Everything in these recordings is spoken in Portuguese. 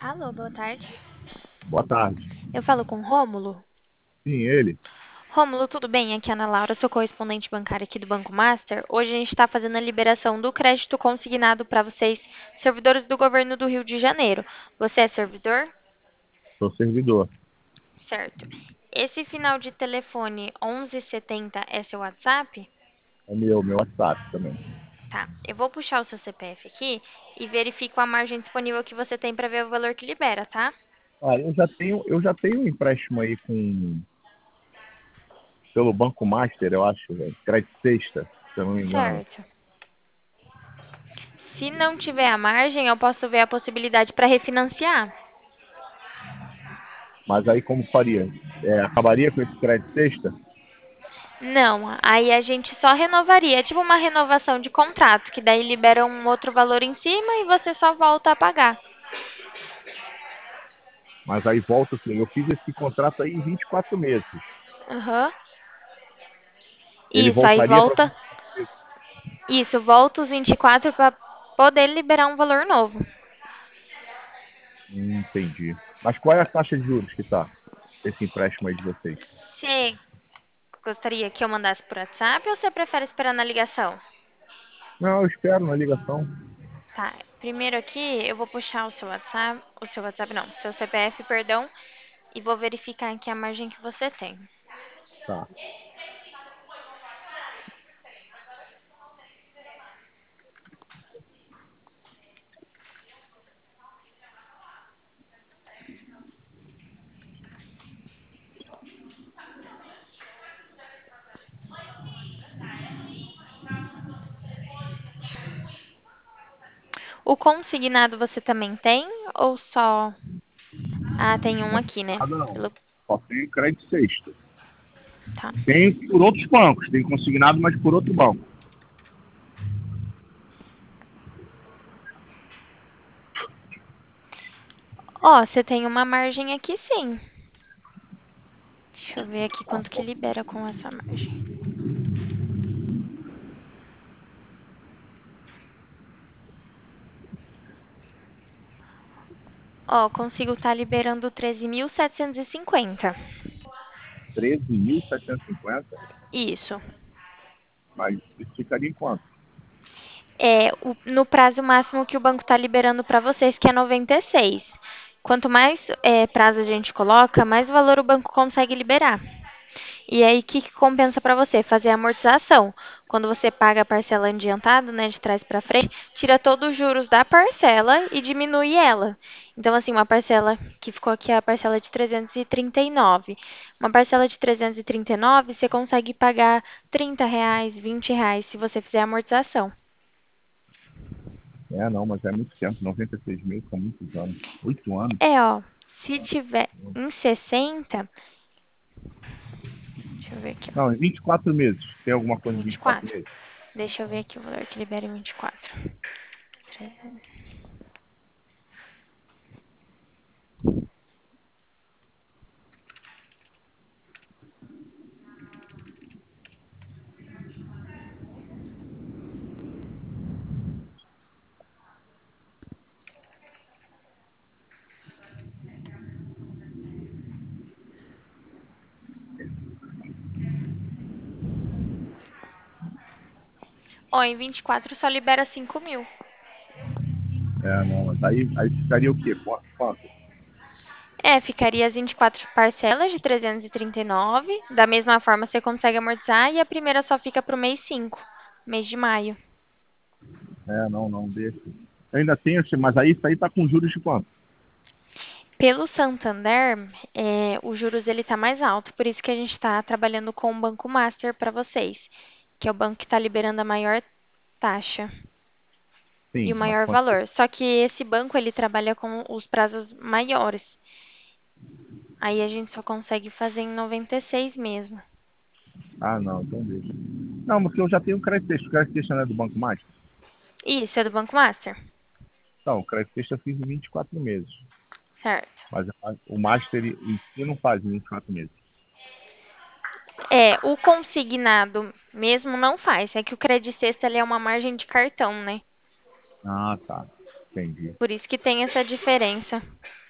Alô, boa tarde. Boa tarde. Eu falo com o Rômulo. Sim, ele. Rômulo, tudo bem? Aqui é a Ana Laura, sou correspondente bancária aqui do Banco Master. Hoje a gente está fazendo a liberação do crédito consignado para vocês, servidores do governo do Rio de Janeiro. Você é servidor? Sou servidor. Certo. Esse final de telefone 1170 é seu WhatsApp? É meu WhatsApp também. Tá. Eu vou puxar o seu CPF aqui e verifico a margem disponível que você tem para ver o valor que libera, tá? Ah, eu já tenho um empréstimo aí pelo Banco Master, eu acho, velho. Crédito Sexta, se eu não me engano. Certo. Se não tiver a margem, eu posso ver a possibilidade para refinanciar. Mas aí como faria? Acabaria com esse crédito sexta? Não, aí a gente só renovaria, é tipo uma renovação de contrato, que daí libera um outro valor em cima e você só volta a pagar. Mas aí volta assim, eu fiz esse contrato aí em 24 meses. Aham. Ele Isso, aí voltaria para volta. Isso, volta os 24 para poder liberar um valor novo. Entendi. Mas qual é a taxa de juros que tá esse empréstimo aí de vocês? Você gostaria que eu mandasse por WhatsApp ou você prefere esperar na ligação? Não, eu espero na ligação. Tá, primeiro aqui eu vou puxar o seu WhatsApp não, seu CPF, perdão, e vou verificar aqui a margem que você tem. Tá. O consignado você também tem ou só... Ah, tem um aqui, né? Nada não. Pelo... Só tem crédito sexta. Tá. Tem por outros bancos, tem consignado, mas por outro banco. Ó, você tem uma margem aqui sim. Deixa eu ver aqui quanto que libera com essa margem. Ó, consigo estar liberando 13.750. 13.750, Isso. mas isso ficaria em quanto? É no prazo máximo que o banco está liberando para vocês, que é 96. Quanto mais prazo a gente coloca, mais valor o banco consegue liberar. E aí, o que que compensa para você? Fazer a amortização. Quando você paga a parcela adiantada, né, de trás para frente, tira todos os juros da parcela e diminui ela. Então, assim, uma parcela que ficou aqui é a parcela de 339. Uma parcela de 339, você consegue pagar R$ 30, R$ 20, se você fizer a amortização. Não, mas é muito tempo, 96 mil são muitos anos. 8 anos? É, ó, se tiver em 60, deixa eu ver aqui, Não, ó, em 24 meses. Tem alguma coisa de 24 24. meses? Deixa eu ver aqui o valor que libera em 24. Ó, em 24 só libera 5.000. Não, mas aí ficaria o quê? Quanto? É, ficaria as 24 parcelas de 339. Da mesma forma, você consegue amortizar e a primeira só fica pro mês 5, mês de maio. Não, deixa. Eu ainda tenho, mas aí isso aí tá com juros de quanto? Pelo Santander, os juros ele tá mais alto, por isso que a gente está trabalhando com o Banco Master para vocês, que é o banco que está liberando a maior taxa e o Sim, mas maior quanto? valor. Só que esse banco ele trabalha com os prazos maiores. Aí a gente só consegue fazer em 96 mesmo. Ah, não, então deixa. Não, porque eu já tenho um crédito texto. O crédito texto não é do Banco Master? Isso, é do Banco Master? Não, o crédito texto eu fiz em 24 meses. Certo. Mas o Master em si não faz em 24 meses. É, o consignado mesmo não faz. É que o Credit Sexta ele é uma margem de cartão, né? Ah, tá. Entendi. Por isso que tem essa diferença.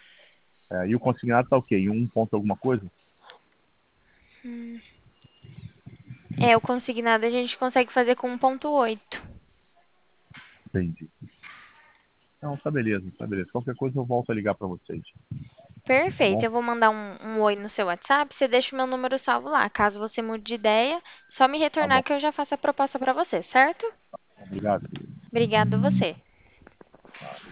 E o consignado tá o quê? Em um ponto alguma coisa? Hum. O consignado a gente consegue fazer com 1,8. Entendi. Não, tá beleza, tá beleza. Qualquer coisa eu volto a ligar para vocês, tá Perfeito. bom? Eu vou mandar um oi no seu WhatsApp. Você deixa o meu número salvo lá. Caso você mude de ideia, só me Tá retornar bom. que eu já faço a proposta para você, certo? Obrigado. Obrigado você.